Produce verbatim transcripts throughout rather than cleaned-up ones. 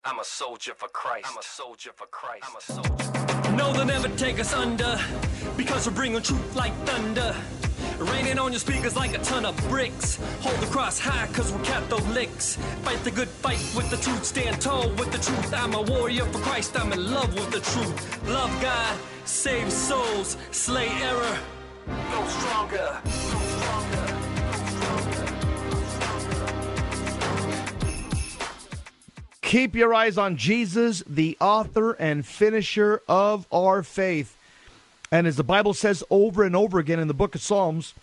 I'm a soldier for Christ. I'm a soldier for Christ. I'm a soldier. No, they'll never take us under, because we're bringing truth like thunder. Raining on your speakers like a ton of bricks. Hold the cross high, cause we're Catholics. Fight the good fight with the truth, stand tall with the truth. I'm a warrior for Christ, I'm in love with the truth. Love God, save souls, slay error. Go stronger. Go stronger. Keep your eyes on Jesus, the author and finisher of our faith. And as the Bible says over and over again in the book of Psalms,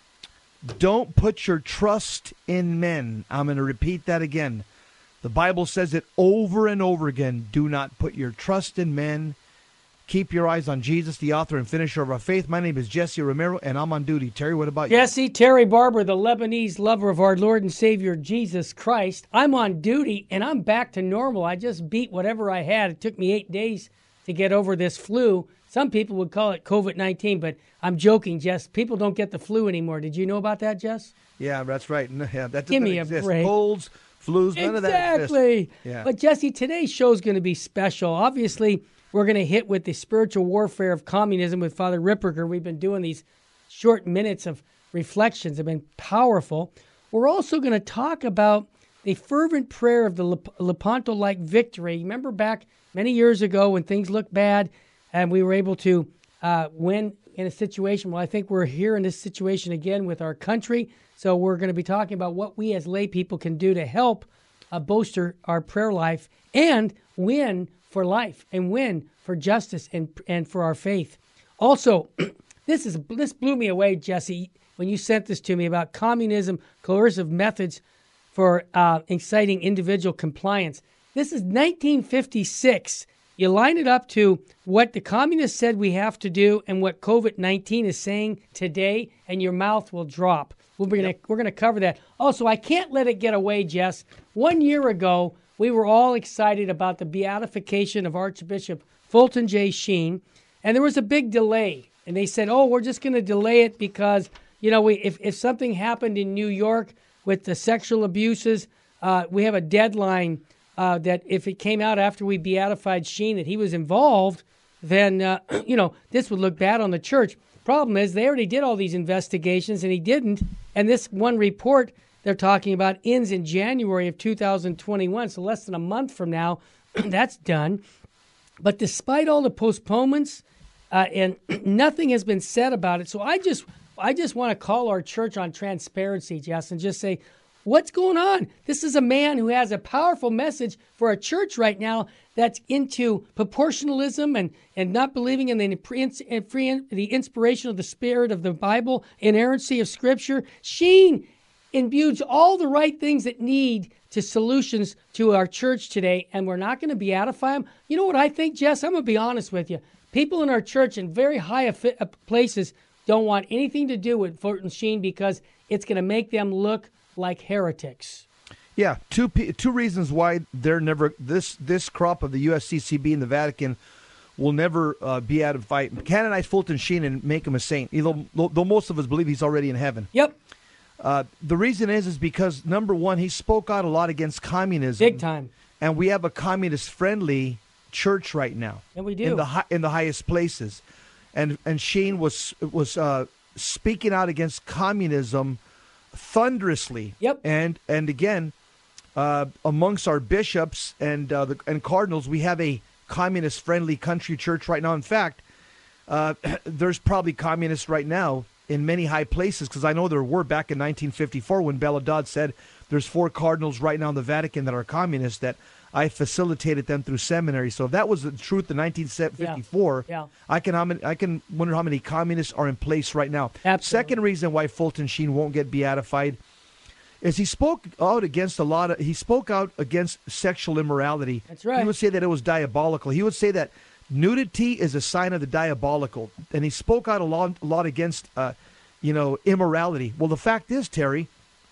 don't put your trust in men. I'm going to repeat that again. The Bible says it over and over again. Do not put your trust in men. Keep your eyes on Jesus, the author and finisher of our faith. My name is Jesse Romero, and I'm on duty. Terry, what about you? Jesse, Terry Barber, the Lebanese lover of our Lord and Savior, Jesus Christ. I'm on duty, and I'm back to normal. I just beat whatever I had. It took me eight days to get over this flu. Some people would call it COVID nineteen, but I'm joking, Jess. People don't get the flu anymore. Did you know about that, Jess? Yeah, that's right. No, yeah, that Give me a exist. break. Colds, flus, none of that exists. Exactly. Yeah. But, Jesse, today's show is going to be special. Obviously, we're going to hit with the spiritual warfare of communism with Father Ripperger. We've been doing these short minutes of reflections. Have been powerful. We're also going to talk about the fervent prayer of the Lep- Lepanto-like victory. Remember back many years ago when things looked bad and we were able to uh, win in a situation? Well, I think we're here in this situation again with our country. So we're going to be talking about what we as lay people can do to help uh, bolster our prayer life and win for life and win for justice and and for our faith. Also, this is this blew me away, Jesse, when you sent this to me about communism, coercive methods for uh, inciting individual compliance. This is nineteen fifty-six. You line it up to what the communists said we have to do and what COVID nineteen is saying today, and your mouth will drop. We're going yep. we're going to cover that. Also, I can't let it get away, Jess. One year ago, we were all excited about the beatification of Archbishop Fulton J. Sheen, and there was a big delay. And they said, oh, we're just going to delay it because, you know, we, if, if something happened in New York with the sexual abuses, uh, we have a deadline uh, that if it came out after we beatified Sheen that he was involved, then, uh, you know, this would look bad on the church. Problem is, they already did all these investigations, and he didn't. And this one report they're talking about ends in January of two thousand twenty-one, so less than a month from now, that's done. But despite all the postponements, uh, and nothing has been said about it, so I just I just want to call our church on transparency, Jess, and just say, what's going on? This is a man who has a powerful message for a church right now that's into proportionalism and, and not believing in the, the inspiration of the Spirit of the Bible, inerrancy of Scripture. Sheen imbues all the right things that need to solutions to our church today, and we're not going to beatify him. You know what I think, Jess? I'm going to be honest with you. People in our church in very high places don't want anything to do with Fulton Sheen because it's going to make them look like heretics. Yeah, two two reasons why they're never this this crop of the U S C C B and the Vatican will never uh, be out of fight. Canonize Fulton Sheen and make him a saint. Though, though most of us believe he's already in heaven. Yep. Uh, the reason is is because number one, he spoke out a lot against communism, big time, and we have a communist-friendly church right now. And we do in the hi- in the highest places, and and Sheen was was uh, speaking out against communism thunderously. Yep. And and again, uh, amongst our bishops and uh, the, and cardinals, we have a communist-friendly country church right now. In fact, uh, there's probably communists right now in many high places, because I know there were back in nineteen fifty-four when Bella Dodd said there's four cardinals right now in the Vatican that are communists, that I facilitated them through seminary. So if that was the truth in nineteen fifty-four, yeah. Yeah. I can I can wonder how many communists are in place right now. Absolutely. Second reason why Fulton Sheen won't get beatified is he spoke out against a lot of he spoke out against sexual immorality. That's right. He would say that it was diabolical. He would say that nudity is a sign of the diabolical, and he spoke out a lot, a lot against, uh, you know, immorality. Well, the fact is, Terry,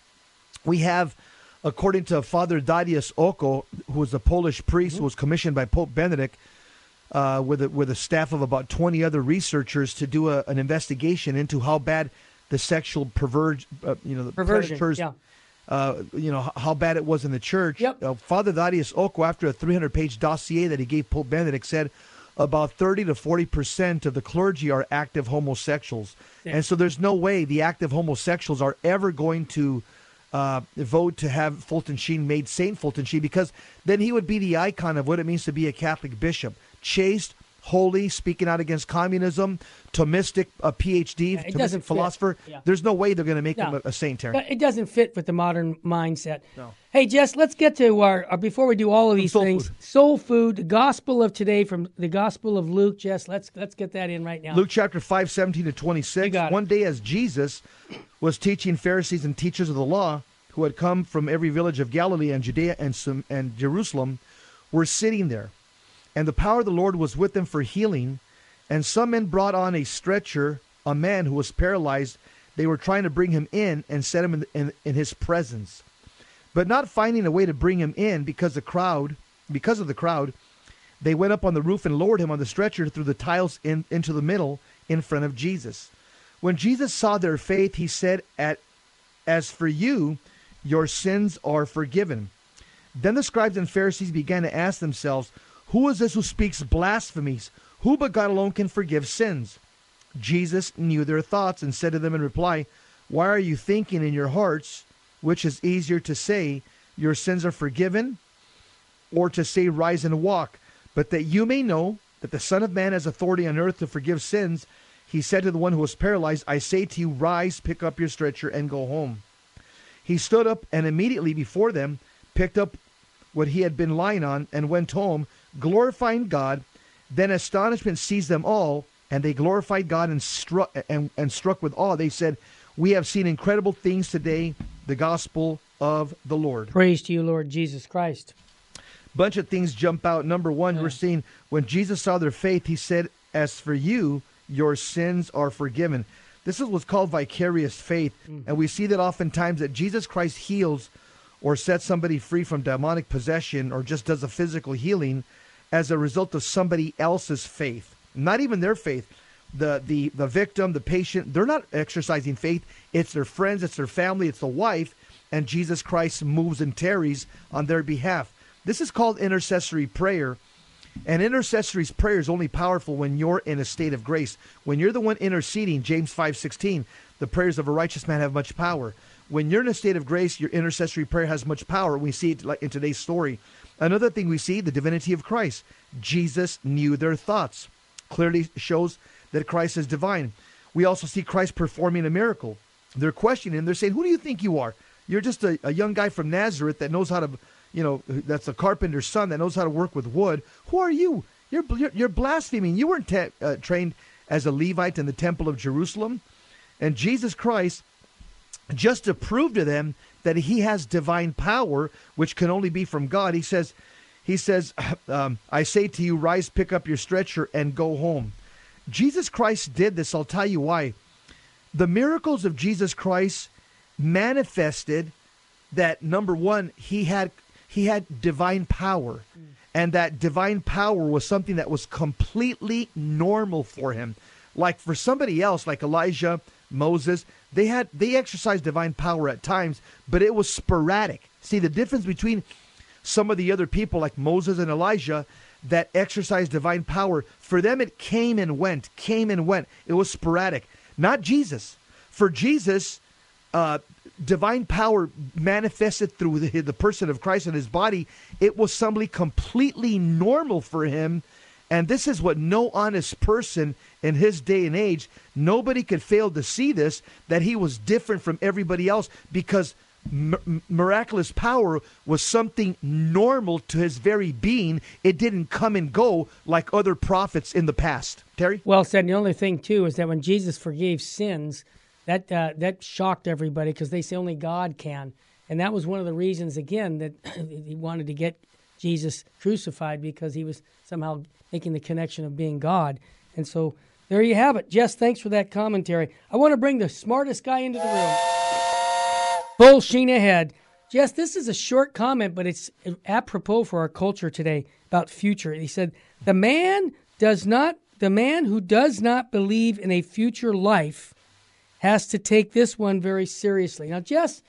we have, according to Father Darius Oko, who was a Polish priest mm-hmm. who was commissioned by Pope Benedict, uh, with a, with a staff of about twenty other researchers to do a, an investigation into how bad the sexual perverge, uh, you know, the perversion, predators, yeah. uh, you know, h- how bad it was in the church. Yep. Uh, Father Thaddeus Oko, after a three hundred page dossier that he gave Pope Benedict, said about thirty to forty percent of the clergy are active homosexuals. Yeah. And so there's no way the active homosexuals are ever going to uh, vote to have Fulton Sheen made Saint Fulton Sheen, because then he would be the icon of what it means to be a Catholic bishop. Chaste, holy, speaking out against communism, Thomistic, a P H D, Yeah, it Thomistic doesn't fit. philosopher. Yeah. There's no way they're going to make No. him a, a saint, Terry. But it doesn't fit with the modern mindset. No. Hey, Jess, let's get to our, uh, before we do all of these soul things, food. soul food, the gospel of today from the gospel of Luke. Jess, let's let's get that in right now. Luke chapter five, seventeen to twenty-six. You got it. One day as Jesus was teaching Pharisees and teachers of the law who had come from every village of Galilee and Judea and, Sam- and Jerusalem were sitting there. And the power of the Lord was with them for healing. And some men brought on a stretcher a man who was paralyzed. They were trying to bring him in and set him in, in, in his presence. But not finding a way to bring him in because the crowd, because of the crowd, they went up on the roof and lowered him on the stretcher through the tiles in, into the middle in front of Jesus. When Jesus saw their faith, he said, At, as for you, your sins are forgiven. Then the scribes and Pharisees began to ask themselves, who is this who speaks blasphemies? Who but God alone can forgive sins? Jesus knew their thoughts and said to them in reply, why are you thinking in your hearts, which is easier to say, your sins are forgiven, or to say, rise and walk? But that you may know that the Son of Man has authority on earth to forgive sins, he said to the one who was paralyzed, I say to you, rise, pick up your stretcher, and go home. He stood up and immediately before them picked up what he had been lying on and went home, glorifying God. Then astonishment seized them all, and they glorified God and struck and, and struck with awe. They said, we have seen incredible things today, the gospel of the Lord. Praise to you, Lord Jesus Christ. Bunch of things jump out. Number one, Yeah. we're seeing when Jesus saw their faith, he said, as for you, your sins are forgiven. This is what's called vicarious faith. Mm-hmm. And we see that oftentimes that Jesus Christ heals or sets somebody free from demonic possession or just does a physical healing as a result of somebody else's faith. Not even their faith. The, the, the victim, the patient, they're not exercising faith. It's their friends, it's their family, it's the wife, and Jesus Christ moves and tarries on their behalf. This is called intercessory prayer. And intercessory prayer is only powerful when you're in a state of grace. When you're the one interceding, James five sixteen, the prayers of a righteous man have much power. When you're in a state of grace, your intercessory prayer has much power. We see it like in today's story. Another thing we see, the divinity of Christ. Jesus knew their thoughts. Clearly shows that Christ is divine. We also see Christ performing a miracle. They're questioning him. They're saying, who do you think you are? You're just a, a young guy from Nazareth that knows how to, you know, that's a carpenter's son that knows how to work with wood. Who are you? You're you're, you're blaspheming. You weren't te- uh, trained as a Levite in the temple of Jerusalem. And Jesus Christ, just to prove to them that he has divine power, which can only be from God, he says, he says, um, I say to you, rise, pick up your stretcher, and go home. Jesus Christ did this. I'll tell you why. The miracles of Jesus Christ manifested that, number one, he had he had divine power. Mm. And that divine power was something that was completely normal for him. Like for somebody else, like Elijah, Moses, they had they exercised divine power at times, but it was sporadic. See, the difference between some of the other people like Moses and Elijah that exercised divine power, for them it came and went, came and went. It was sporadic. Not Jesus. For Jesus, uh, divine power manifested through the, the person of Christ and his body. It was somebody completely normal for him. And this is what no honest person in his day and age, nobody could fail to see this, that he was different from everybody else because m- miraculous power was something normal to his very being. It didn't come and go like other prophets in the past. Terry? Well said. And the only thing, too, is that when Jesus forgave sins, that uh, that shocked everybody because they say only God can. And that was one of the reasons, again, that he wanted to get Jesus crucified, because he was somehow making the connection of being God. And so there you have it. Jess, thanks for that commentary. I want to bring the smartest guy into the room. Full sheen ahead. Jess, this is a short comment, but it's apropos for our culture today about future. He said, the man does not, the man who does not believe in a future life has to take this one very seriously. Now, Jess,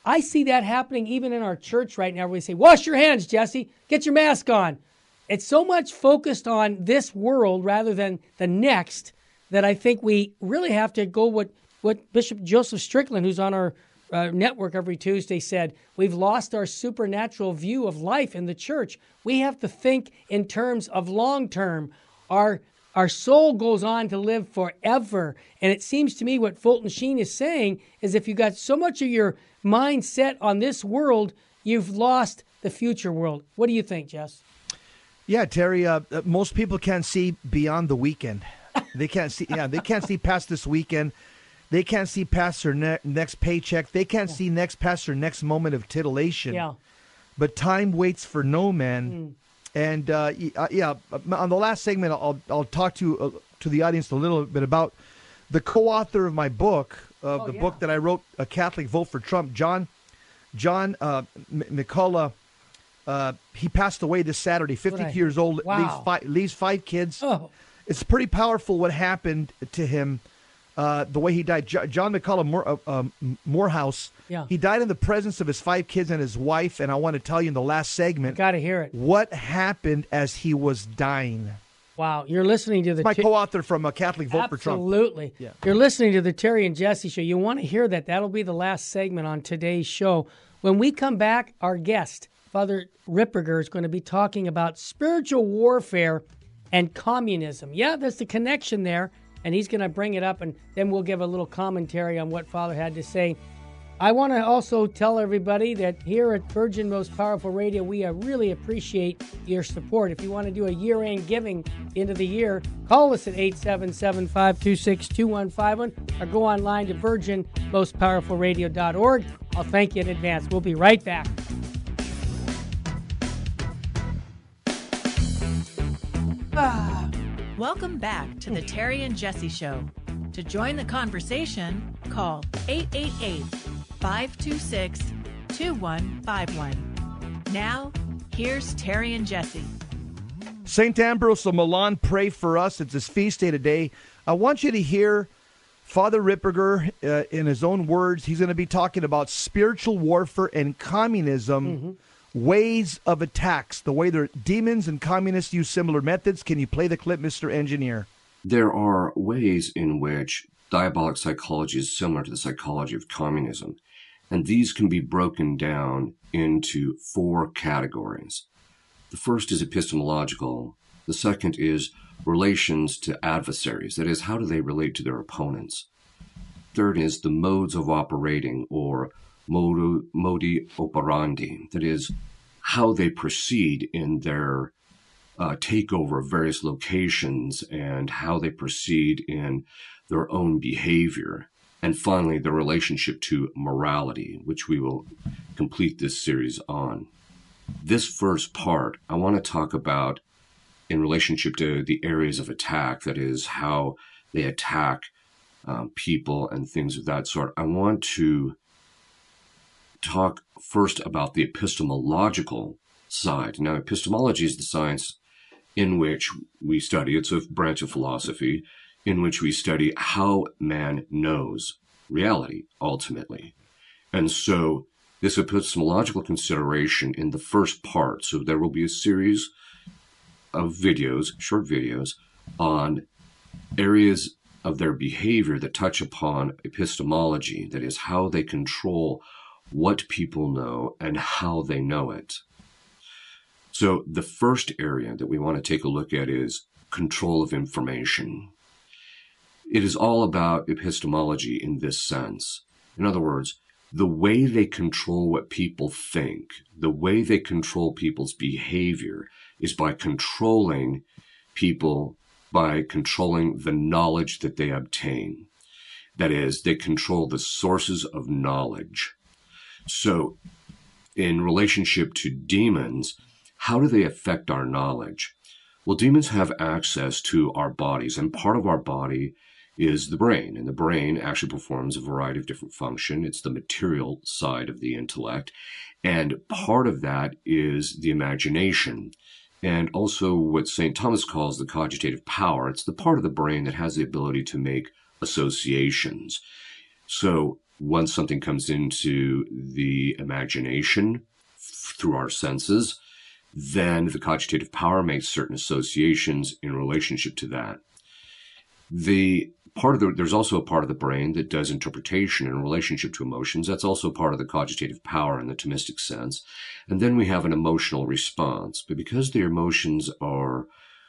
I see that happening even in our church right now, where we say, wash your hands, Jesse, get your mask on. It's so much focused on this world rather than the next that I think we really have to go what, what Bishop Joseph Strickland, who's on our uh, network every Tuesday, said. We've lost our supernatural view of life in the church. We have to think in terms of long term. Our Our soul goes on to live forever. And it seems to me what Fulton Sheen is saying is if you got so much of your mind set on this world, you've lost the future world. What do you think, Jess? Yeah, Terry, uh, most people can't see beyond the weekend. They can't see, yeah, they can't see past this weekend. They can't see past their ne- next paycheck. They can't yeah. see next past their next moment of titillation. Yeah. But time waits for no man. Mm. And uh, yeah, on the last segment, I'll I'll talk to uh, to the audience a little bit about the co-author of my book, of oh, the yeah. book that I wrote, A Catholic Vote for Trump, John John uh, M- McCullough. Uh, he passed away this Saturday, fifty years old. Wow. Leaves five, leaves five kids. Oh. It's pretty powerful what happened to him, uh, the way he died. Jo- John McCullough Moore, uh, um, Morehouse. Yeah. He died in the presence of his five kids and his wife. And I want to tell you in the last segment, got to hear it. What happened as he was dying. Wow, you're listening to the my t- co-author from A Catholic Vote for Trump. Absolutely. Yeah. You're listening to the Terry and Jesse Show. You want to hear that. That'll be the last segment on today's show. When we come back, our guest, Father Ripperger, is going to be talking about spiritual warfare and communism. Yeah, there's the connection there, and he's going to bring it up, and then we'll give a little commentary on what Father had to say. I want to also tell everybody that here at Virgin Most Powerful Radio, we uh, really appreciate your support. If you want to do a year-end giving into the year, call us at eight seven seven, five two six, two one five one or go online to virgin most powerful radio dot org. I'll thank you in advance. We'll be right back. Ah. Welcome back to the Terry and Jesse Show. To join the conversation, call eight eight eight, five two six, two one five one. Now, here's Terry and Jesse. Saint Ambrose of Milan, pray for us. It's his feast day today. I want you to hear Father Ripperger uh, in his own words. He's going to be talking about spiritual warfare and communism, mm-hmm. ways of attacks, the way the demons and communists use similar methods. Can you play the clip, Mister Engineer? There are ways in which diabolic psychology is similar to the psychology of communism, and these can be broken down into four categories. The first is epistemological. The second is relations to adversaries. That is, how do they relate to their opponents? Third is the modes of operating, or modu, modi operandi. That is, how they proceed in their uh, takeover of various locations and how they proceed in their own behavior. And finally, the relationship to morality, which we will complete this series on. This first part, I want to talk about in relationship to the areas of attack, that is, how they attack um, people and things of that sort. I want to talk first about the epistemological side. Now, epistemology is the science in which we study, it's a branch of philosophy, in which we study how man knows reality, ultimately. And so this epistemological consideration in the first part, so there will be a series of videos, short videos, on areas of their behavior that touch upon epistemology, that is, how they control what people know and how they know it. So the first area that we want to take a look at is control of information. It is all about epistemology in this sense. In other words, the way they control what people think, the way they control people's behavior is by controlling people, by controlling the knowledge that they obtain. That is, they control the sources of knowledge. So in relationship to demons, how do they affect our knowledge? Well, demons have access to our bodies, and part of our body is the brain, and the brain actually performs a variety of different functions. It's the material side of the intellect, and part of that is the imagination, and also what Saint Thomas calls the cogitative power. It's the part of the brain that has the ability to make associations. So once something comes into the imagination f- through our senses, then the cogitative power makes certain associations in relationship to that. The part of the, there's also a part of the brain that does interpretation in relationship to emotions. That's also part of the cogitative power in the Thomistic sense. And then we have an emotional response. But because the emotions are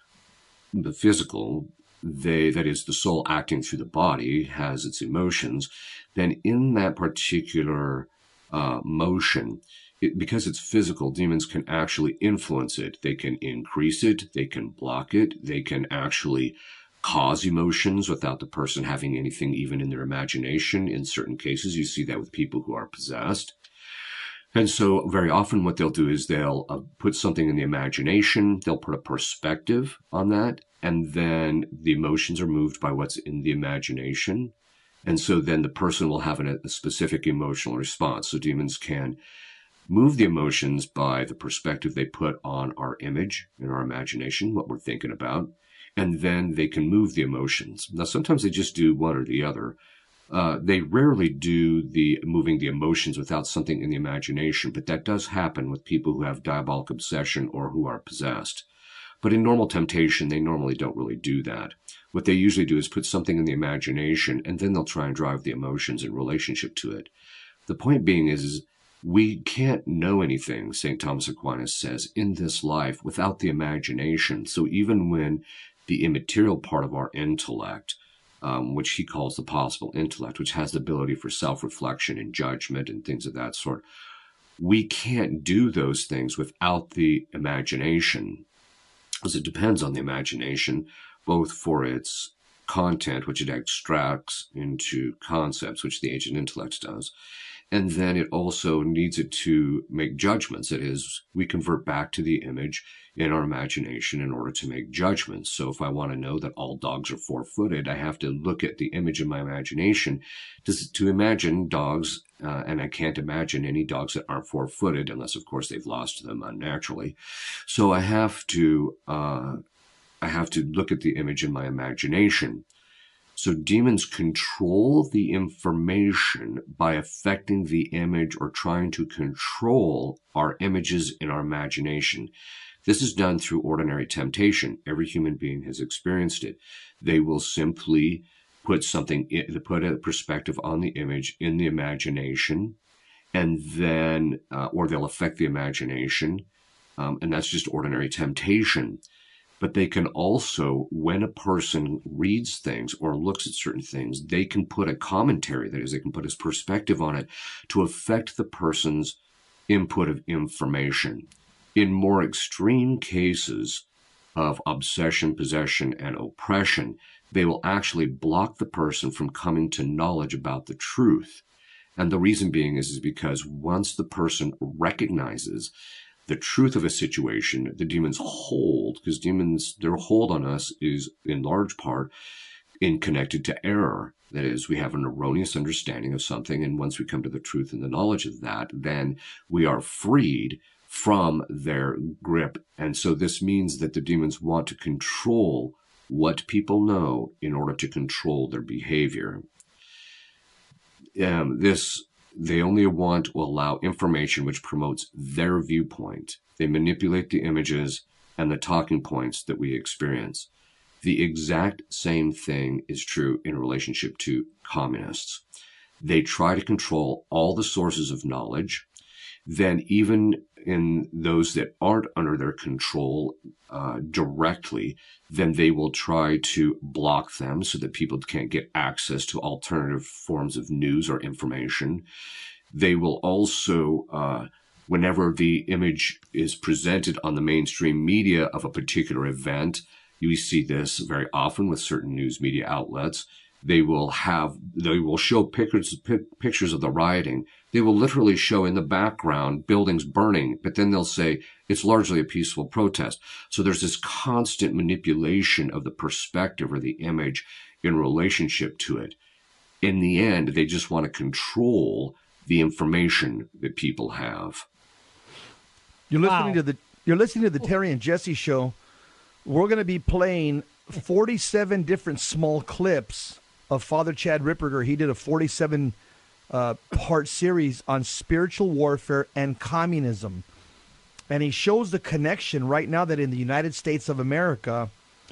the physical, they, that is, the soul acting through the body has its emotions, then in that particular uh, motion, it, because it's physical, demons can actually influence it. They can increase it. They can block it. They can actually cause emotions without the person having anything even in their imagination. In certain cases, you see that with people who are possessed. And so very often what they'll do is they'll uh, put something in the imagination, they'll put a perspective on that, and then the emotions are moved by what's in the imagination. And so then the person will have an, a specific emotional response. So demons can move the emotions by the perspective they put on our image in our imagination, what we're thinking about. And then they can move the emotions. Now, sometimes they just do one or the other. Uh, they rarely do the moving the emotions without something in the imagination, but that does happen with people who have diabolic obsession or who are possessed. But in normal temptation, they normally don't really do that. What they usually do is put something in the imagination, and then they'll try and drive the emotions in relationship to it. The point being is, is we can't know anything, Saint Thomas Aquinas says, in this life without the imagination. So even when the immaterial part of our intellect, um, which he calls the possible intellect, which has the ability for self-reflection and judgment and things of that sort, we can't do those things without the imagination, because it depends on the imagination, both for its content, which it extracts into concepts, which the agent intellect does, and then it also needs it to make judgments. That is, we convert back to the image in our imagination in order to make judgments. So if I want to know that all dogs are four-footed, I have to look at the image in my imagination to, to imagine dogs, uh, and I can't imagine any dogs that aren't four-footed, unless, of course, they've lost them unnaturally. So I have to, uh, I have to look at the image in my imagination. So demons control the information by affecting the image or trying to control our images in our imagination. This is done through ordinary temptation. Every human being has experienced it. They will simply put something, in, put a perspective on the image in the imagination, and then, uh, or they'll affect the imagination, um, and that's just ordinary temptation. But they can also, when a person reads things or looks at certain things, they can put a commentary, that is, they can put his perspective on it to affect the person's input of information. In more extreme cases of obsession, possession, and oppression, they will actually block the person from coming to knowledge about the truth. And the reason being is, is because once the person recognizes the truth of a situation, the demons hold, because demons, their hold on us is in large part in connected to error. That is, we have an erroneous understanding of something, and once we come to the truth and the knowledge of that, then we are freed from their grip. And so this means that the demons want to control what people know in order to control their behavior. Um, this They only want to allow information which promotes their viewpoint. They manipulate the images and the talking points that we experience. The exact same thing is true in relationship to communists. They try to control all the sources of knowledge. Then even in those that aren't under their control uh, directly, then they will try to block them so that people can't get access to alternative forms of news or information. They will also, uh, whenever the image is presented on the mainstream media of a particular event, you see this very often with certain news media outlets. They will have, they will show pictures, pictures of the rioting. They will literally show in the background buildings burning, but then they'll say it's largely a peaceful protest. So there's this constant manipulation of the perspective or the image in relationship to it. In the end, they just want to control the information that people have. You're listening Wow. to the you're listening to the Terry and Jesse show. We're going to be playing forty-seven different small clips of Father Chad Ripperger. He did a forty-seven uh, part series on spiritual warfare and communism. And he shows the connection right now that in the United States of America,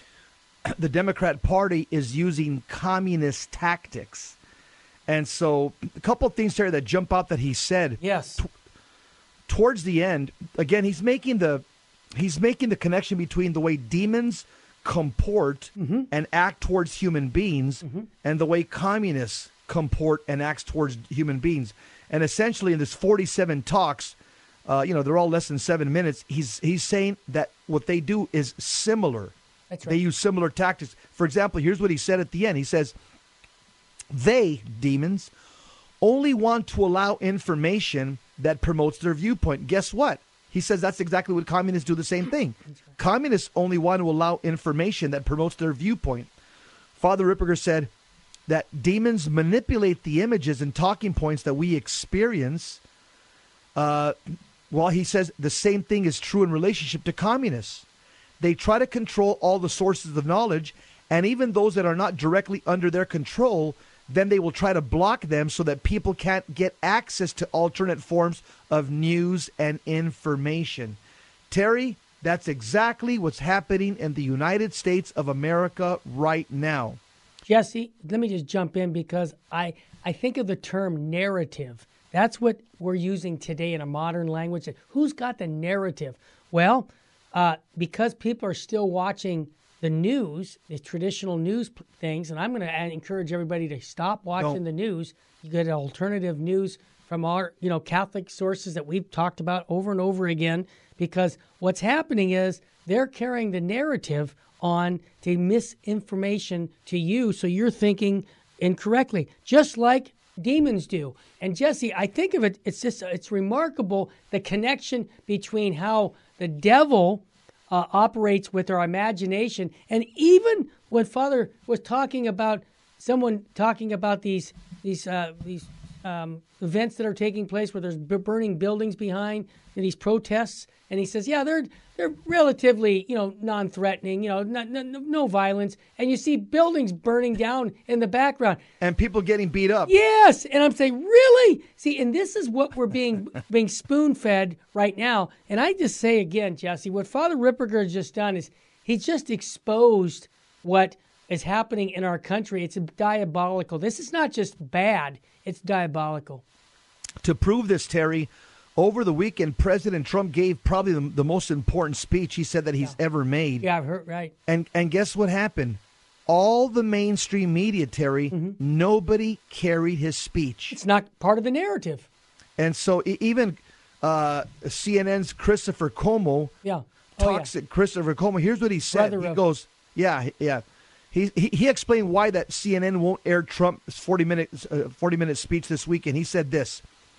the Democrat Party is using communist tactics. And so a couple of things there that jump out that he said. Yes. T- towards the end, again, he's making the he's making the connection between the way demons comport mm-hmm. and act towards human beings mm-hmm. and the way communists comport and act towards human beings. And essentially in this forty-seven talks, uh, you know, they're all less than seven minutes. He's he's saying that what they do is similar. That's right. They use similar tactics. For example, here's what he said at the end. He says, they, demons, only want to allow information that promotes their viewpoint. Guess what? He says that's exactly what communists do, the same thing. Right. Communists only want to allow information that promotes their viewpoint. Father Ripperger said that demons manipulate the images and talking points that we experience. Uh, while he says the same thing is true in relationship to communists. They try to control all the sources of knowledge, and even those that are not directly under their control, then they will try to block them so that people can't get access to alternate forms of news and information. Terry, that's exactly what's happening in the United States of America right now. Jesse, let me just jump in because I, I think of the term narrative. That's what we're using today in a modern language. Who's got the narrative? Well, uh, because people are still watching the news, the traditional news p- things, and I'm going to encourage everybody to stop watching Don't. the news. You get alternative news from our, you know, Catholic sources that we've talked about over and over again, because what's happening is they're carrying the narrative on to misinformation to you, so you're thinking incorrectly, just like demons do. And Jesse, I think of it, it's just, it's remarkable the connection between how the devil Uh, operates with our imagination. And even when Father was talking about someone talking about these these uh, these um, events that are taking place where there's b- burning buildings behind and these protests, and he says, yeah, they're they're relatively, you know, non-threatening, you know, not, no, no violence, and you see buildings burning down in the background and people getting beat up. Yes, and I'm saying, really? See, and this is what we're being being spoon-fed right now. And I just say again, Jesse, what Father Ripperger has just done is he's just exposed what is happening in our country. It's diabolical. This is not just bad, it's diabolical. To prove this, Terry, over the weekend, President Trump gave probably the, the most important speech he said that he's yeah. ever made. Yeah, I've heard, right. And and guess what happened? All the mainstream media, Terry, mm-hmm. nobody carried his speech. It's not part of the narrative. And so even uh, C N N's Christopher Cuomo yeah. oh, talks yeah. at Christopher Cuomo. Here's what he said. Brother he of- goes, yeah, yeah. He, he he explained why that C N N won't air Trump's forty minute uh, forty minute speech this weekend. He said this.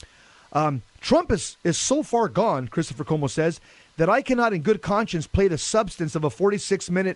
Um, Trump is, is so far gone, Christopher Cuomo says, that I cannot in good conscience play the substance of a forty-six minute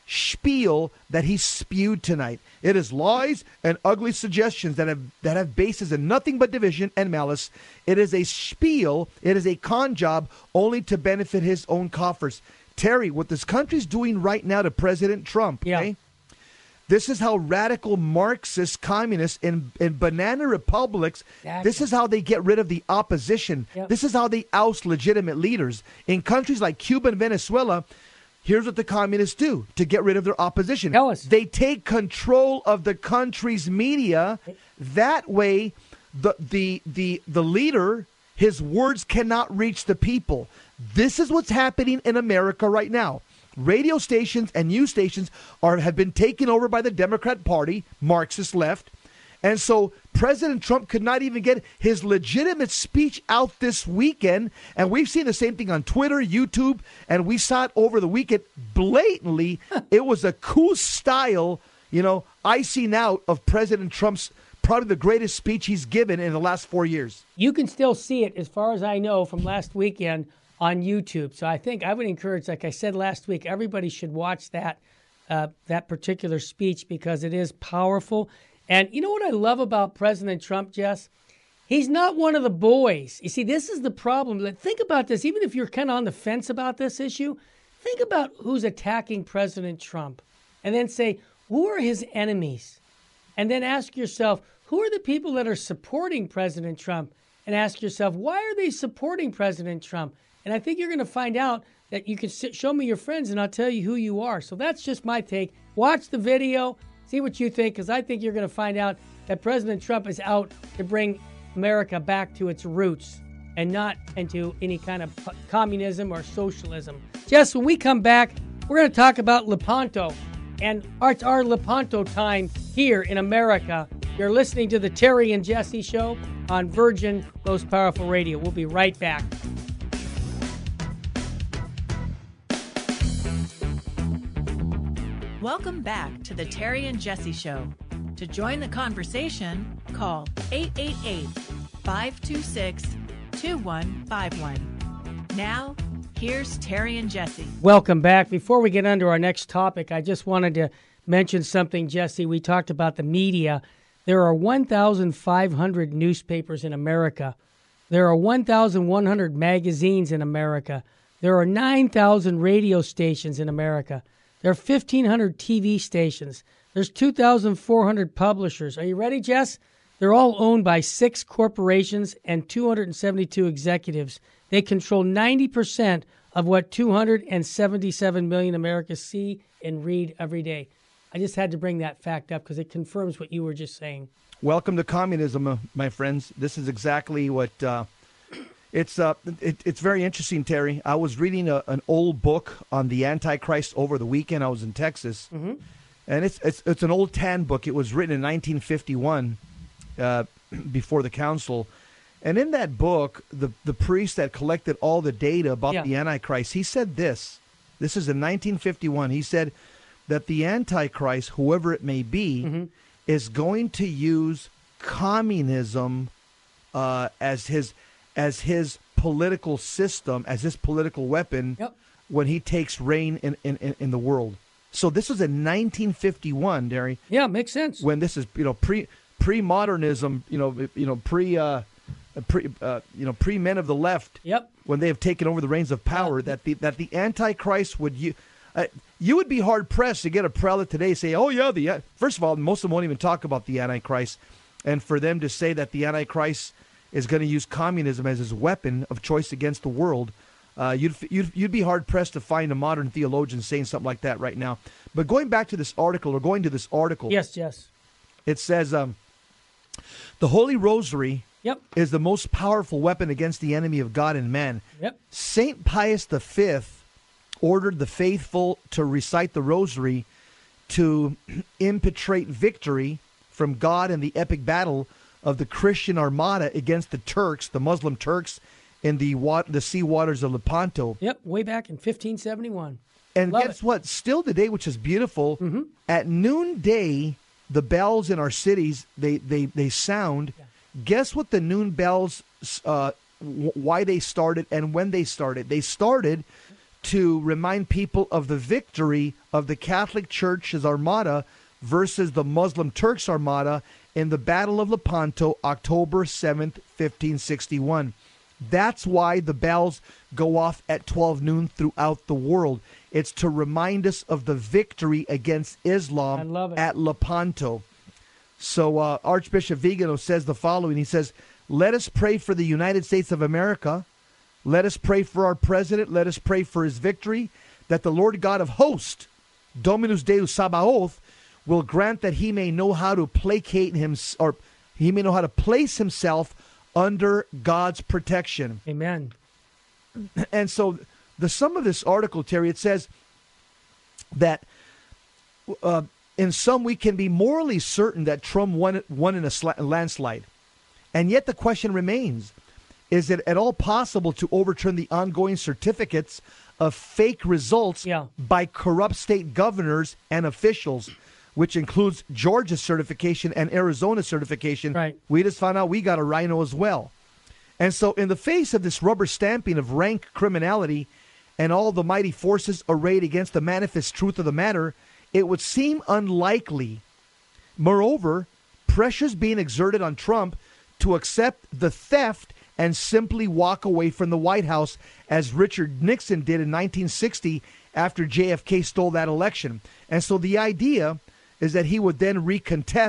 spiel that he spewed tonight. It is lies and ugly suggestions that have that have basis in nothing but division and malice. It is a spiel. It is a con job only to benefit his own coffers. Terry, what this country's doing right now to President Trump, yeah. okay? This is how radical Marxist communists in, in banana republics, exactly. This is how they get rid of the opposition. Yep. This is how they oust legitimate leaders. In countries like Cuba and Venezuela, here's what the communists do to get rid of their opposition. Tell us. They take control of the country's media. That way, the the the the leader, his words cannot reach the people. This is what's happening in America right now. Radio stations and news stations are have been taken over by the Democrat Party, Marxist left. And so President Trump could not even get his legitimate speech out this weekend. And we've seen the same thing on Twitter, YouTube, and we saw it over the weekend blatantly. It was a cool style, you know, icing out of President Trump's probably the greatest speech he's given in the last four years. You can still see it, as far as I know, from last weekend on YouTube. So I think I would encourage, like I said last week, everybody should watch that uh, that particular speech because it is powerful. And you know what I love about President Trump, Jess? He's not one of the boys. You see, this is the problem. Think about this. Even if you're kind of on the fence about this issue, think about who's attacking President Trump and then say, who are his enemies? And then ask yourself, who are the people that are supporting President Trump? And ask yourself, why are they supporting President Trump? And I think you're going to find out that you can sit, show me your friends and I'll tell you who you are. So that's just my take. Watch the video, see what you think, because I think you're going to find out that President Trump is out to bring America back to its roots and not into any kind of communism or socialism. Jess, when we come back, we're going to talk about Lepanto. And it's our Lepanto time here in America. You're listening to the Terry and Jesse Show on Virgin Most Powerful Radio. We'll be right back. Welcome back to the Terry and Jesse Show. To join the conversation, call eight eight eight, five two six, two one five one. Now, here's Terry and Jesse. Welcome back. Before we get into our next topic, I just wanted to mention something, Jesse. We talked about the media. There are one thousand five hundred newspapers in America. There are one thousand one hundred magazines in America. There are nine thousand radio stations in America. There are fifteen hundred T V stations. There's two thousand four hundred publishers. Are you ready, Jess? They're all owned by six corporations and two hundred seventy-two executives. They control ninety percent of what two hundred seventy-seven million Americans see and read every day. I just had to bring that fact up because it confirms what you were just saying. Welcome to communism, uh, my friends. This is exactly what uh, it's. Uh, it, it's very interesting, Terry. I was reading a, an old book on the Antichrist over the weekend. I was in Texas, mm-hmm. and it's, it's it's an old tan book. It was written in nineteen fifty-one, uh, before the council. And in that book, the the priest that collected all the data about yeah. the Antichrist, he said this. This is in nineteen fifty-one. He said that the Antichrist, whoever it may be, mm-hmm. is going to use communism uh, as his as his political system, as his political weapon yep. when he takes reign in, in, in the world. So this was in nineteen fifty-one, Derry. Yeah, makes sense. When this is, you know, pre pre modernism, you know, you know, pre uh, pre uh, you know, pre men of the left. Yep. When they have taken over the reins of power, yeah. that the that the Antichrist would you. Uh, you would be hard-pressed to get a prelate today say, oh, yeah, the first of all, most of them won't even talk about the Antichrist. And for them to say that the Antichrist is going to use communism as his weapon of choice against the world, uh, you'd, you'd, you'd be hard-pressed to find a modern theologian saying something like that right now. But going back to this article, or going to this article. Yes, yes. It says, um, the Holy Rosary yep. is the most powerful weapon against the enemy of God and man. Yep. Saint Pius the Fifth ordered the faithful to recite the rosary to impetrate victory from God in the epic battle of the Christian Armada against the Turks, the Muslim Turks, in the wa- the sea waters of Lepanto. Yep, way back in fifteen seventy-one. And Love guess it. what? Still today, which is beautiful, mm-hmm. at noonday, the bells in our cities, they, they, they sound. Yeah. Guess what the noon bells, uh, w- why they started and when they started? They started to remind people of the victory of the Catholic Church's Armada versus the Muslim Turks' Armada in the Battle of Lepanto, October seventh, fifteen sixty-one. That's why the bells go off at twelve noon throughout the world. It's to remind us of the victory against Islam at Lepanto. So uh, Archbishop Vigano says the following. He says, let us pray for the United States of America. Let us pray for our president. Let us pray for his victory, that the Lord God of hosts, Dominus Deus Sabaoth, will grant that he may know how to placate him, or he may know how to place himself under God's protection. Amen. And so the sum of this article, Terry, it says that uh, in some we can be morally certain that Trump won, won in a sl- landslide. And yet the question remains, is it at all possible to overturn the ongoing certificates of fake results yeah. by corrupt state governors and officials, which includes Georgia's certification and Arizona's certification? Right. We just found out we got a rhino as well. And so in the face of this rubber stamping of rank criminality and all the mighty forces arrayed against the manifest truth of the matter, it would seem unlikely. Moreover, pressures being exerted on Trump to accept the theft and simply walk away from the White House, as Richard Nixon did in nineteen sixty after J F K stole that election. And so the idea is that he would then recontest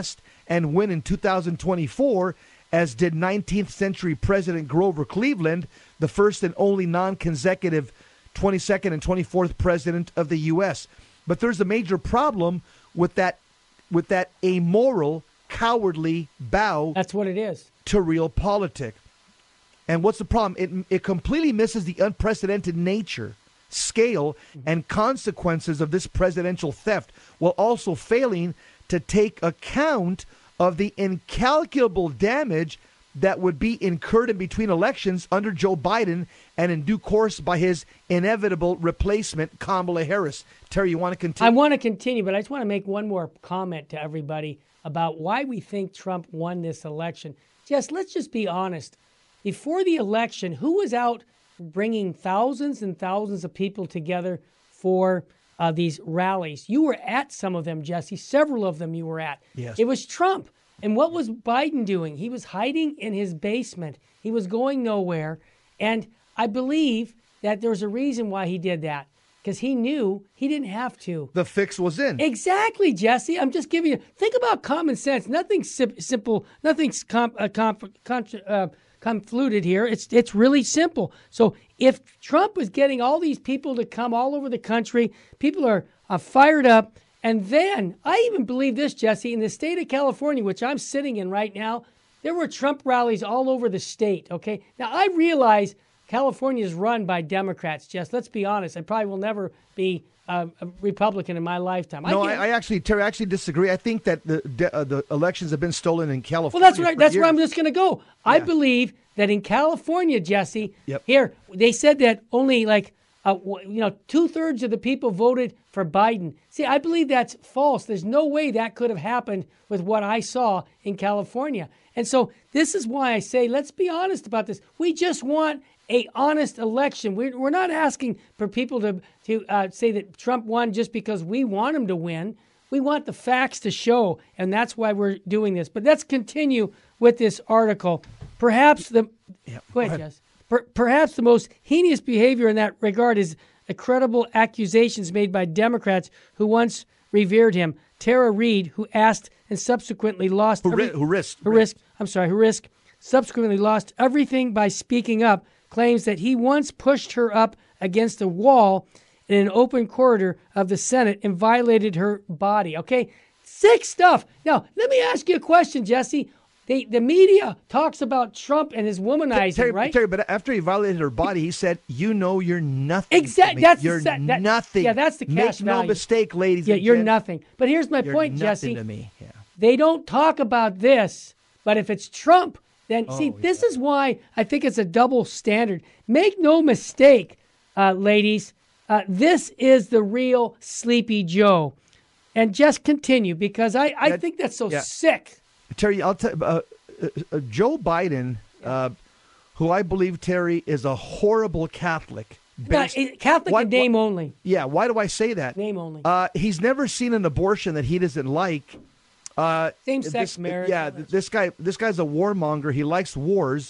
and win in two thousand twenty-four, as did nineteenth century President Grover Cleveland, the first and only non-consecutive twenty-second and twenty-fourth president of the U S. But there's a major problem with that, with that amoral, cowardly bow. That's what it is. To real politics. And what's the problem? It it completely misses the unprecedented nature, scale, and consequences of this presidential theft, while also failing to take account of the incalculable damage that would be incurred in between elections under Joe Biden and in due course by his inevitable replacement, Kamala Harris. Terry, you want to continue? I want to continue, but I just want to make one more comment to everybody about why we think Trump won this election. Jess, let's just be honest. Before the election, who was out bringing thousands and thousands of people together for uh, these rallies? You were at some of them, Jesse. Several of them you were at. Yes. It was Trump. And what was Biden doing? He was hiding in his basement. He was going nowhere. And I believe that there's a reason why he did that, because he knew he didn't have to. The fix was in. Exactly, Jesse. I'm just giving you, think about common sense. Nothing's sim- simple. Nothing's com- uh, com- con- uh, convoluted here. It's it's really simple. So if Trump was getting all these people to come all over the country, people are uh, fired up. And then I even believe this, Jesse, in the state of California, which I'm sitting in right now, there were Trump rallies all over the state. Okay. Now I realize California is run by Democrats, Jess. Let's be honest. I probably will never be uh, a Republican in my lifetime. No, I, I, I actually, Terry, I actually disagree. I think that the de- uh, the elections have been stolen in California. Well, that's right. That's years. where I'm just going to go. I Yeah. believe that in California, Jesse, Yep. here, they said that only like, uh, w- you know, two thirds of the people voted for Biden. See, I believe that's false. There's no way that could have happened with what I saw in California. And so this is why I say, let's be honest about this. We just want a honest election. We're, we're not asking for people to, to uh, say that Trump won just because we want him to win. We want the facts to show, and that's why we're doing this. But let's continue with this article. Perhaps the Yeah, go ahead, go ahead. Jess. Per, perhaps the most heinous behavior in that regard is the credible accusations made by Democrats who once revered him. Tara Reid, who asked and subsequently lost Who, every, ri- who risked. who risked, I'm sorry, who risked, subsequently lost everything by speaking up, claims that he once pushed her up against a wall in an open corridor of the Senate and violated her body. Okay, sick stuff. Now, let me ask you a question, Jesse. The, the media talks about Trump and his womanizing, Terry, right? Terry, but after he violated her body, he said, "You know, you're nothing. Exact- to me. that's the you're sa- that- nothing. yeah, that's the cash Make no value. mistake, ladies. Yeah, and you're gents. nothing. But here's my You're point, nothing Jesse. to me. Yeah. They don't talk about this, but if it's Trump, then see, Oh, this is why I think it's a double standard. Make no mistake, uh, ladies, uh, this is the real Sleepy Joe. And just continue, because I, I That- think that's so yeah. sick. Terry, I'll tell uh, uh, uh, Joe Biden, uh, who I believe, Terry, is a horrible Catholic. No, based- it- Catholic Why- in name why- only. Yeah, why do I say that? Name only. Uh, he's never seen an abortion that he doesn't like. Uh, Same-sex this- marriage, Yeah, all that this guy. This guy's a warmonger. He likes wars,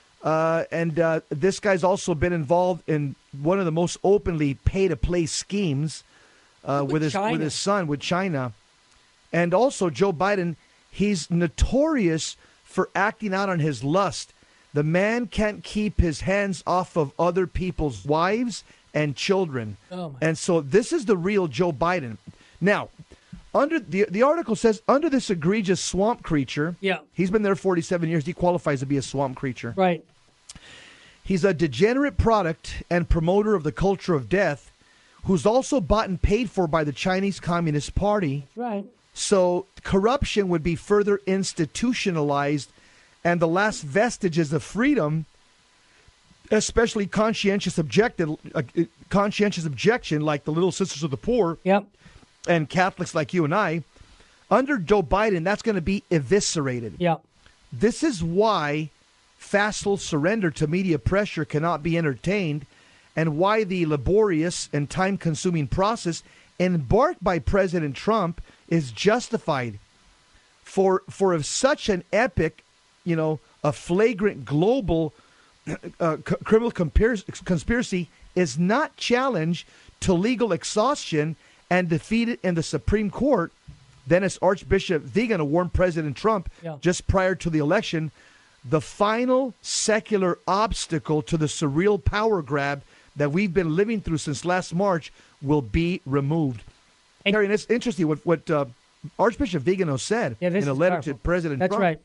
uh, and uh, this guy's also been involved in one of the most openly pay-to-play schemes uh, With with his China. with his son with China, and also Joe Biden. He's notorious for acting out on his lust. The man can't keep his hands off of other people's wives and children. Oh, my. And so this is the real Joe Biden. Now, under the the article says, under this egregious swamp creature, Yeah. he's been there forty-seven years. He qualifies to be a swamp creature. Right. He's a degenerate product and promoter of the culture of death, who's also bought and paid for by the Chinese Communist Party. Right. So corruption would be further institutionalized, and the last vestiges of freedom, especially conscientious objective, uh, conscientious objection, like the Little Sisters of the Poor Yep. and Catholics like you and I, under Joe Biden, that's going to be eviscerated. Yep. This is why facile surrender to media pressure cannot be entertained, and why the laborious and time-consuming process embarked by President Trump is justified. For for if such an epic, you know, a flagrant global uh, c- criminal compar- conspiracy is not challenged to legal exhaustion and defeated in the Supreme Court, Then as Archbishop Vigano warned President Trump Yeah. just prior to the election, the final secular obstacle to the surreal power grab that we've been living through since last March will be removed. And- Terry, and it's interesting what, what uh, Archbishop Vigano said Yeah, this in a is letter powerful. to President That's Trump. right.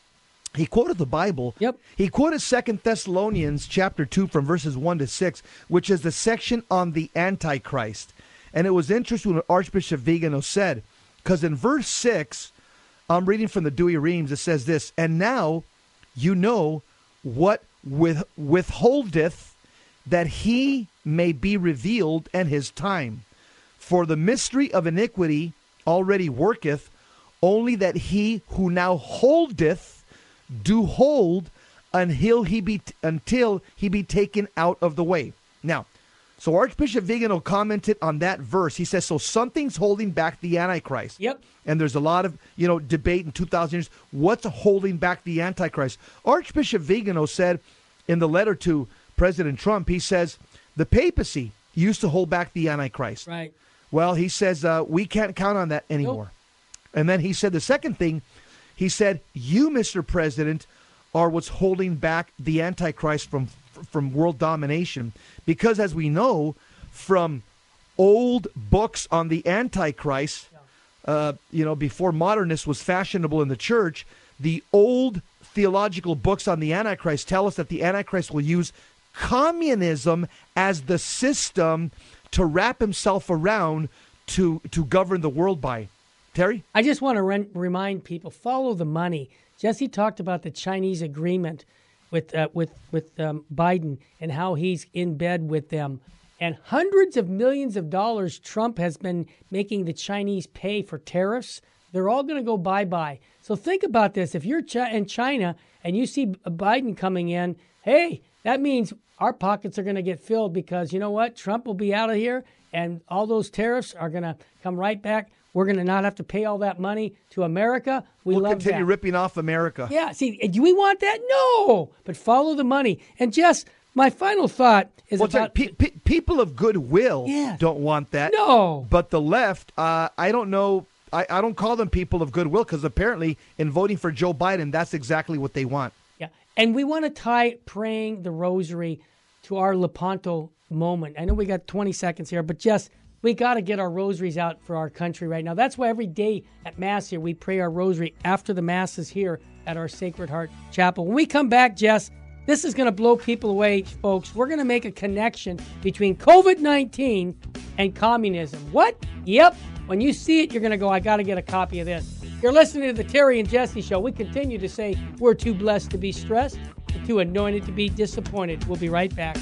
He quoted the Bible. Yep. He quoted Second Thessalonians chapter two from verses one to six, which is the section on the Antichrist. And it was interesting what Archbishop Vigano said, because in verse six, I'm reading from the Dewey Reams, it says this, and now you know what with, withholdeth that he may be revealed and his time. For the mystery of iniquity already worketh, only that he who now holdeth do hold until he be until he be taken out of the way. Now, so Archbishop Vigano commented on that verse. He says, so something's holding back the Antichrist. Yep. And there's a lot of, you know, debate in two thousand years. What's holding back the Antichrist? Archbishop Vigano said in the letter to President Trump, he says, the papacy used to hold back the Antichrist. Right. Well, he says, uh, we can't count on that anymore. Nope. And then he said the second thing, he said, you, Mister President, are what's holding back the Antichrist from from world domination. Because as we know from old books on the Antichrist, uh, you know, before modernist was fashionable in the church, the old theological books on the Antichrist tell us that the Antichrist will use communism as the system to wrap himself around to to govern the world by. Terry? I just want to re- remind people, follow the money. Jesse talked about the Chinese agreement with uh, with with um, Biden and how he's in bed with them. And hundreds of millions of dollars Trump has been making the Chinese pay for tariffs. They're all going to go bye-bye. So think about this. If you're chi- in China and you see Biden coming in, hey, that means our pockets are going to get filled because you know what? Trump will be out of here and all those tariffs are going to come right back. We're going to not have to pay all that money to America. We we'll love continue that. ripping off America. Yeah, see, do we want that? No, but follow the money. And Jess, my final thought is well, about... pe- pe- people of goodwill Yes. don't want that. No. But the left, uh, I don't know, I, I don't call them people of goodwill because apparently in voting for Joe Biden, that's exactly what they want. Yeah, and we want to tie praying the rosary to our Lepanto moment. I know we got twenty seconds here, but Jess, we got to get our rosaries out for our country right now. That's why every day at Mass here, we pray our rosary after the Masses here at our Sacred Heart Chapel. When we come back, Jess, this is going to blow people away, folks. We're going to make a connection between COVID nineteen and communism. What? Yep. When you see it, you're going to go, I got to get a copy of this. You're listening to the Terry and Jesse Show. We continue to say we're too blessed to be stressed, and too anointed to be disappointed. We'll be right back.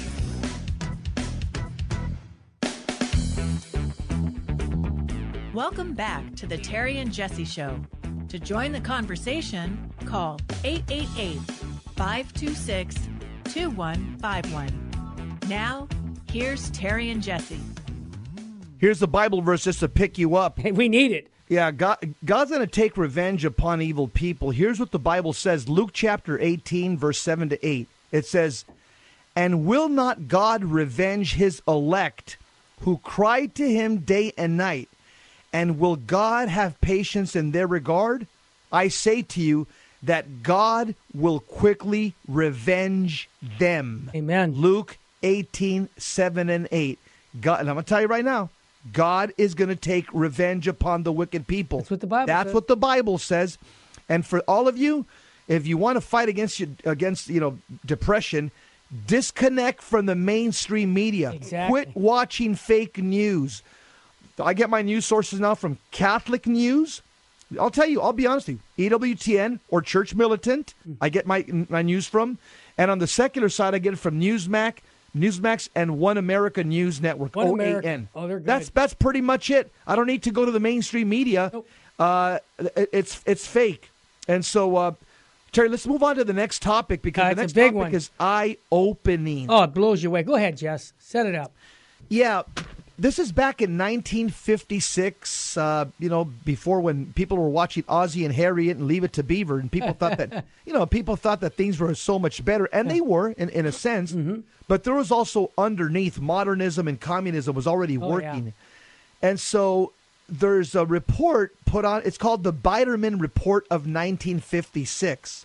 Welcome back to the Terry and Jesse Show. To join the conversation, call eight eight eight, five two six, two one five one. Now, here's Terry and Jesse. Here's the Bible verse just to pick you up. Hey, we need it. Yeah, God, God's going to take revenge upon evil people. Here's what the Bible says, Luke chapter eighteen, verse seven to eight. It says, and will not God revenge his elect who cry to him day and night? And will God have patience in their regard? I say to you that God will quickly revenge them. Amen. Luke eighteen, seven and eight. God, and I'm going to tell you right now, God is going to take revenge upon the wicked people. That's what the Bible That's says. what the Bible says. And for all of you, if you want to fight against you, against you know depression, disconnect from the mainstream media. Exactly. Quit watching fake news. I get my news sources now from Catholic News. I'll tell you, I'll be honest with you, E W T N or Church Militant, I get my my news from. And on the secular side, I get it from Newsmax, Newsmax, and One America News Network, One O A America. N. Oh, they're good. That's that's pretty much it. I don't need to go to the mainstream media. Nope. Uh, it, it's it's fake. And so, uh, Terry, let's move on to the next topic because Uh, the it's next a big topic one. is eye-opening. Oh, it blows you away. Go ahead, Jess. Set it up. Yeah, this is back in nineteen fifty-six, uh, you know, before when people were watching Ozzie and Harriet and Leave It to Beaver, and people thought that, you know, people thought that things were so much better, and they were in, in a sense, Mm-hmm. but there was also underneath modernism and communism was already Oh, working. yeah. And so there's a report put on. It's called the Biderman Report of nineteen fifty-six.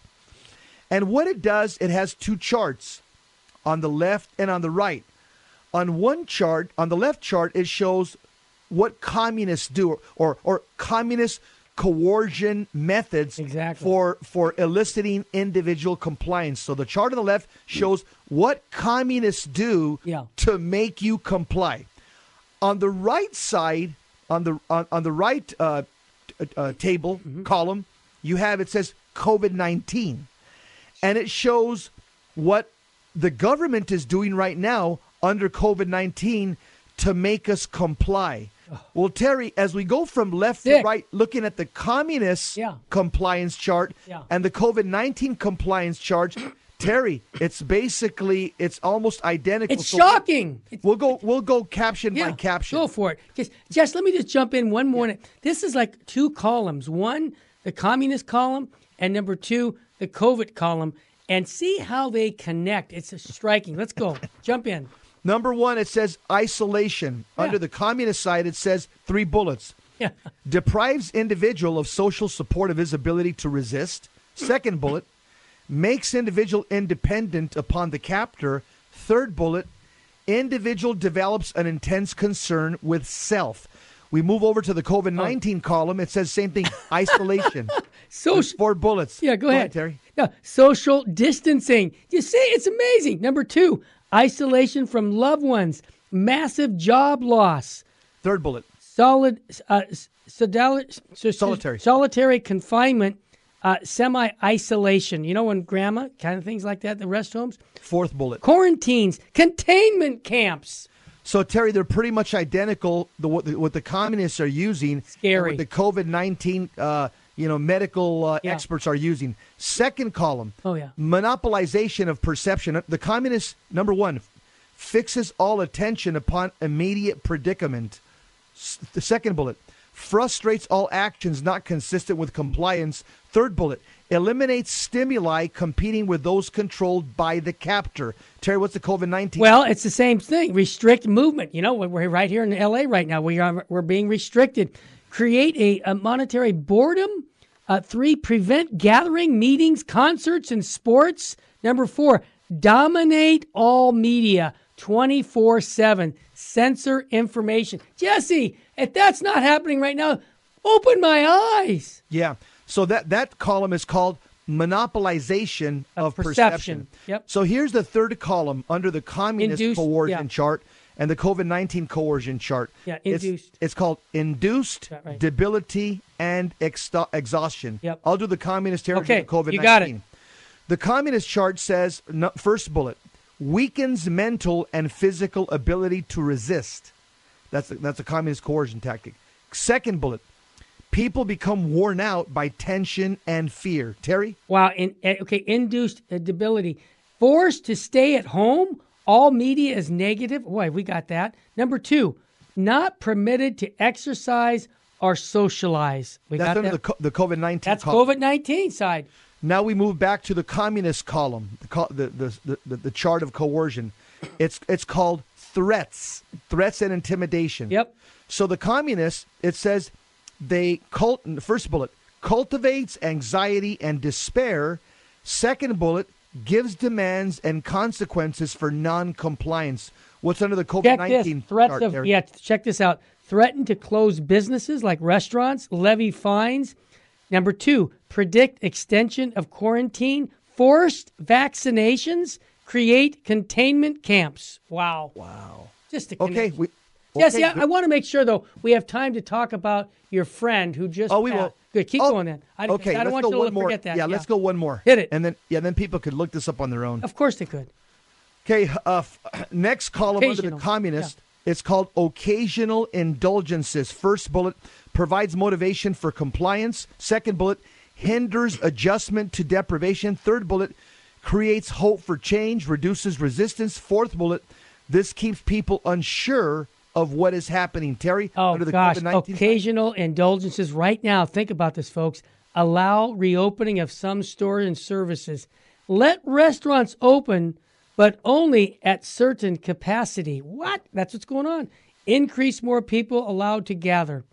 And what it does, it has two charts on the left and on the right. On one chart, on the left chart, it shows what communists do, or or communist coercion methods exactly. for for eliciting individual compliance. So the chart on the left shows what communists do yeah. to make you comply. On the right side, on the on, on the right uh, uh, table mm-hmm. column, you have it says COVID nineteen, and it shows what the government is doing right now under COVID nineteen to make us comply. Well, Terry, as we go from left Sick. to right, looking at the communist yeah. compliance chart yeah. and the COVID nineteen compliance chart, Terry, it's basically, it's almost identical. It's so shocking. We'll go We'll go caption yeah, by caption. Go for it. Just, Jess, let me just jump in one more. Yeah. This is like two columns. One, the communist column, and number two, the COVID column, and see how they connect. It's striking. Let's go. Jump in. Number one, it says isolation. Yeah. Under the communist side, it says three bullets. Yeah. Deprives individual of social support of his ability to resist. Second bullet, makes individual independent upon the captor. Third bullet, individual develops an intense concern with self. We move over to the COVID nineteen oh. column. It says same thing, isolation. So There's four bullets. Yeah, go, go ahead. ahead, Terry. No, social distancing. You see, it's amazing. Number two, isolation from loved ones, massive job loss. Third bullet. Solid, uh, solitary, solitary, solitary confinement, uh, semi-isolation. You know, when grandma, kind of things like that, the rest homes. Fourth bullet. Quarantines, containment camps. So, Terry, they're pretty much identical to what the, what the communists are using. Scary. And what the COVID nineteen uh, you know, medical uh, yeah. experts are using. Second column. Oh, yeah. Monopolization of perception. The communist, number one, fixes all attention upon immediate predicament. S- the second bullet, frustrates all actions not consistent with compliance. Third bullet, eliminates stimuli competing with those controlled by the captor. Terry, what's the COVID nineteen? Well, it's the same thing. Restrict movement. You know, we're right here in L A right now. We are, we're being restricted. Create a, a monetary boredom. Uh, three, prevent gathering, meetings, concerts, and sports. Number four, dominate all media twenty-four seven. Censor information. Jesse, if that's not happening right now, open my eyes. Yeah. So that, that column is called monopolization of, of perception. perception. Yep. So here's the third column under the communist Induced, coercion yeah. chart and the COVID nineteen coercion chart. Yeah, induced. It's, it's called induced right. debility and exto- exhaustion. Yep. I'll do the communist here okay, and the COVID nineteen. You got it. The communist chart says, no, first bullet, weakens mental and physical ability to resist. That's a, that's a communist coercion tactic. Second bullet, people become worn out by tension and fear. Terry? Wow. In, okay, induced debility. Forced to stay at home. All media is negative. Boy, we got that. Number two, not permitted to exercise or socialize. We That's got under that. the, the COVID nineteen That's column. COVID nineteen side. Now we move back to the communist column, the, co- the, the, the, the chart of coercion. It's it's called threats, threats and intimidation. Yep. So the communists, it says they cult. First bullet, cultivates anxiety and despair. Second bullet, gives demands and consequences for non-compliance. What's under the COVID nineteen threats chart, of Terry? yeah. Check this out. Threaten to close businesses like restaurants, levy fines. Number two, predict extension of quarantine, forced vaccinations, create containment camps. Wow. Wow. Just to Okay. connect. We, Jesse, okay, I, I want to make sure, though, we have time to talk about your friend who just Oh, we passed. will. Good. Keep Oh, going then. I, okay, I don't let's want go you one to more. forget that. Yeah, let's go one more. Hit it. And then, yeah, then people could look this up on their own. Of course they could. Okay, uh, f- next column under the Occasional. communist, it's called occasional indulgences. First bullet, provides motivation for compliance. Second bullet, hinders adjustment to deprivation. Third bullet, creates hope for change, reduces resistance. Fourth bullet, this keeps people unsure of what is happening. Terry, Oh, under the gosh. COVID nineteen Occasional indulgences. Right now, think about this, folks. Allow reopening of some stores and services. Let restaurants open, but only at certain capacity. What? That's what's going on. Increase more people allowed to gather.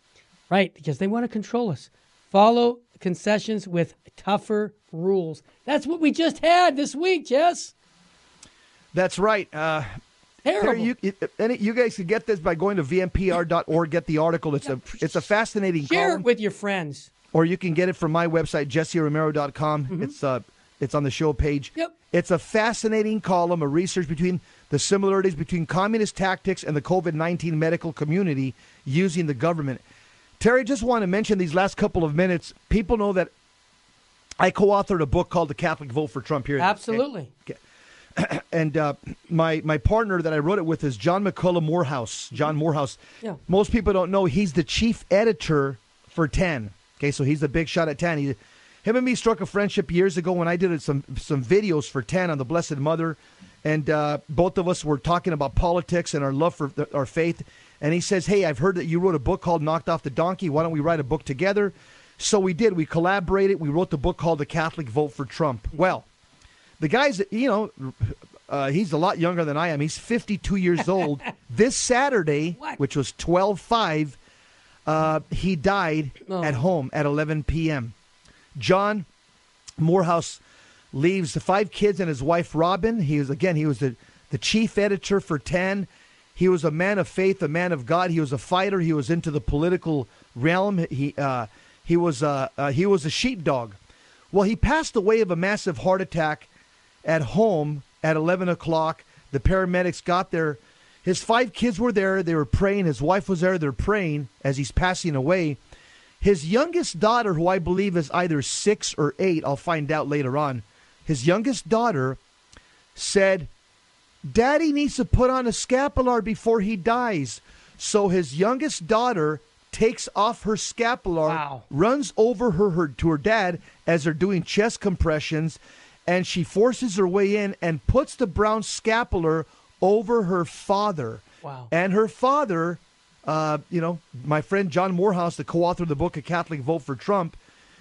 Right, because they want to control us. Follow concessions with tougher rules. That's what we just had this week, Jess. That's right. Uh, Terrible. Terry, you, and you guys can get this by going to V M P R dot org. Get the article. It's a it's a fascinating Share column. it with your friends. Or you can get it from my website, jesse romero dot com. Mm-hmm. It's uh, it's on the show page. Yep. It's a fascinating column, a research between the similarities between communist tactics and the COVID nineteen medical community using the government. Terry, just want to mention these last couple of minutes. People know that I co-authored a book called The Catholic Vote for Trump here. Absolutely. Okay. And uh, my my partner that I wrote it with is John McCullough Morehouse. John Morehouse. Yeah. Most people don't know he's the chief editor for ten. Okay, so he's the big shot at ten. He, him and me struck a friendship years ago when I did some some videos for ten on the Blessed Mother, and uh, both of us were talking about politics and our love for the, our faith. And he says, "Hey, I've heard that you wrote a book called Knocked Off the Donkey. Why don't we write a book together?" So we did. We collaborated. We wrote the book called The Catholic Vote for Trump. Well, the guy's, you know, uh, he's a lot younger than I am. He's fifty-two years old. This Saturday, What? which was twelve five, uh, he died Oh. at home at eleven p.m. John Morehouse leaves the five kids and his wife, Robin. He was, again, he was the, the chief editor for ten. He was a man of faith, a man of God. He was a fighter. He was into the political realm. He uh, he was uh, uh, he was a sheepdog. Well, he passed away of a massive heart attack at home at eleven o'clock. The paramedics got there. His five kids were there. They were praying. His wife was there. They're praying as he's passing away. His youngest daughter, who I believe is either six or eight, I'll find out later on. His youngest daughter said, "Daddy needs to put on a scapular before he dies." So his youngest daughter takes off her scapular, Wow. runs over her, her to her dad as they're doing chest compressions, and she forces her way in and puts the brown scapular over her father. Wow. And her father, uh, you know, my friend John Morehouse, the co-author of the book A Catholic Vote for Trump,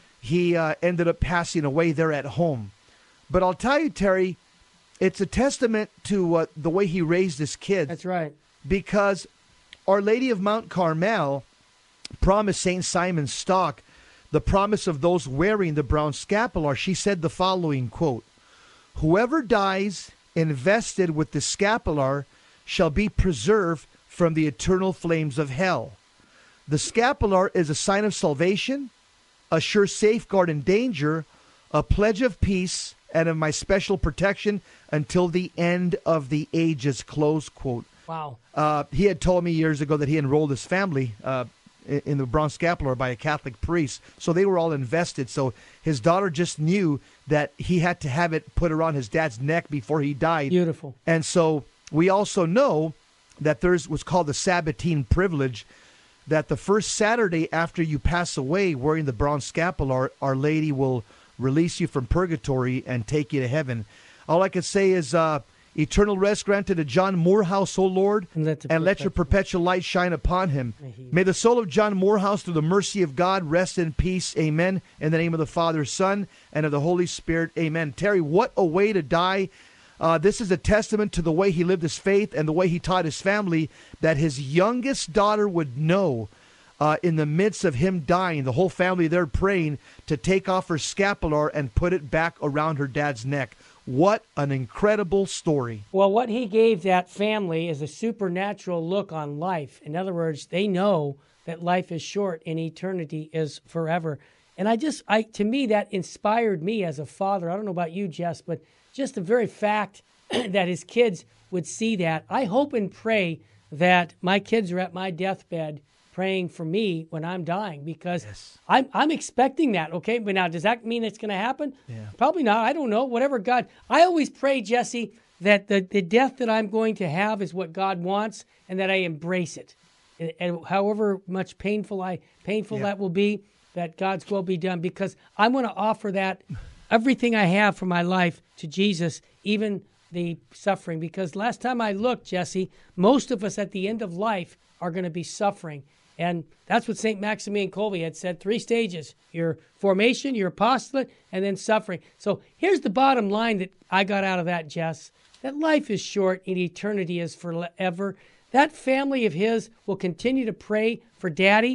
he uh, ended up passing away there at home. But I'll tell you, Terry, it's a testament to uh, the way he raised his kids. That's right. Because Our Lady of Mount Carmel promised Saint Simon Stock the promise of those wearing the brown scapular. She said the following, quote, "Whoever dies invested with the scapular shall be preserved from the eternal flames of hell. The scapular is a sign of salvation, a sure safeguard in danger, a pledge of peace, and of my special protection until the end of the ages," close quote. Wow. Uh, he had told me years ago that he enrolled his family uh, in, in the brown scapular by a Catholic priest. So they were all invested. So his daughter just knew that he had to have it put around his dad's neck before he died. Beautiful. And so we also know that there's what's called the Sabbatine privilege, that the first Saturday after you pass away wearing the brown scapular, Our Lady will release you from purgatory and take you to heaven. All I can say is uh, eternal rest granted to John Morehouse, O Lord, And let the and let your perpetual light shine upon him. May he- May the soul of John Morehouse, through the mercy of God, rest in peace. Amen. In the name of the Father, Son, and of the Holy Spirit. Amen. Terry, what a way to die. Uh, this is a testament to the way he lived his faith and the way he taught his family, that his youngest daughter would know uh, in the midst of him dying, the whole family there praying, to take off her scapular and put it back around her dad's neck. What an incredible story. Well, what he gave that family is a supernatural look on life. In other words, they know that life is short and eternity is forever. And I just, I to me, that inspired me as a father. I don't know about you, Jess, but just the very fact that his kids would see that. I hope and pray that my kids are at my deathbed praying for me when I'm dying, because Yes. I'm I'm expecting that. Okay, but now does that mean it's going to happen? Yeah. Probably not. I don't know. Whatever God. I always pray, Jesse, that the, the death that I'm going to have is what God wants, and that I embrace it, and, and however much painful I painful Yeah. that will be, that God's will be done, because I want to offer that everything I have for my life to Jesus, even the suffering. Because last time I looked, Jesse, most of us at the end of life are going to be suffering. And that's what Saint Maximilian Kolbe had said, three stages: your formation, your apostolate, and then suffering. So here's the bottom line that I got out of that, Jess, that life is short and eternity is forever. That family of his will continue to pray for Daddy.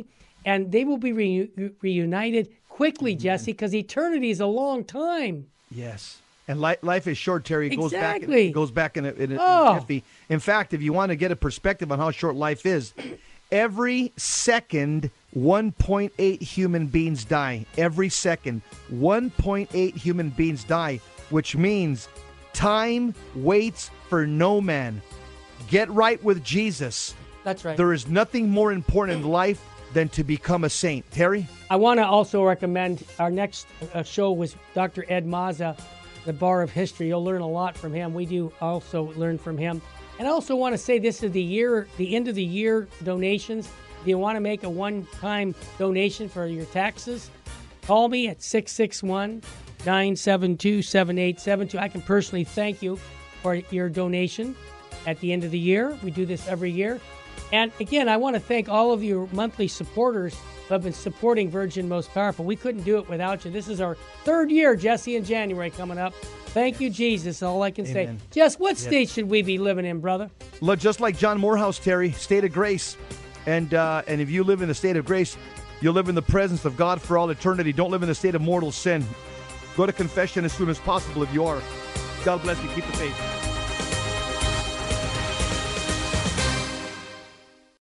and they will be re- reunited quickly, Jesse, because eternity is a long time. Yes. And li- life is short, Terry. It goes back. Exactly. It goes back in a, in a Oh. jiffy. In fact, if you want to get a perspective on how short life is, every second, one point eight human beings die. Every second, one point eight human beings die, which means time waits for no man. Get right with Jesus. That's right. There is nothing more important in life than to become a saint. Terry? I want to also recommend our next uh, show was Doctor Ed Maza, the Bar of History. You'll learn a lot from him. We do also learn from him. And I also want to say this is the year, the end of the year donations. If you want to make a one-time donation for your taxes, call me at six six one, nine seven two, seven eight seven two. I can personally thank you for your donation at the end of the year. We do this every year. And again, I want to thank all of your monthly supporters who have been supporting Virgin Most Powerful. We couldn't do it without you. This is our third year, Jesse, in January coming up. Thank you, Jesus. All I can Amen. say. Jess, what state should we be living in, brother? Look, just like John Morehouse, Terry, state of grace. And uh, and if you live in the state of grace, you'll live in the presence of God for all eternity. Don't live in the state of mortal sin. Go to confession as soon as possible if you are. God bless you. Keep the faith.